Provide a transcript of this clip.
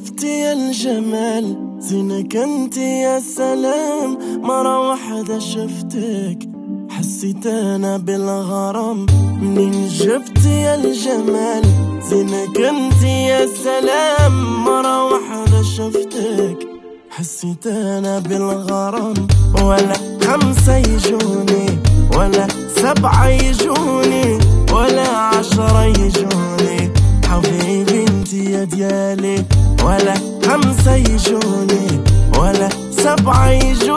جبتي يا الجمال زينك انت يا سلام. مرة واحدة شفتك حسيت انا بالغرام. منين جبتي يا الجمال زينك انت يا سلام. مرة واحدة شفتك حسيت انا بالغرام. ولا 5 يجوني ولا 7 يجوني ولا 10 يجوني حبيبي انتي يا ديالي. ولا 5 يجوني ولا 7 يجوني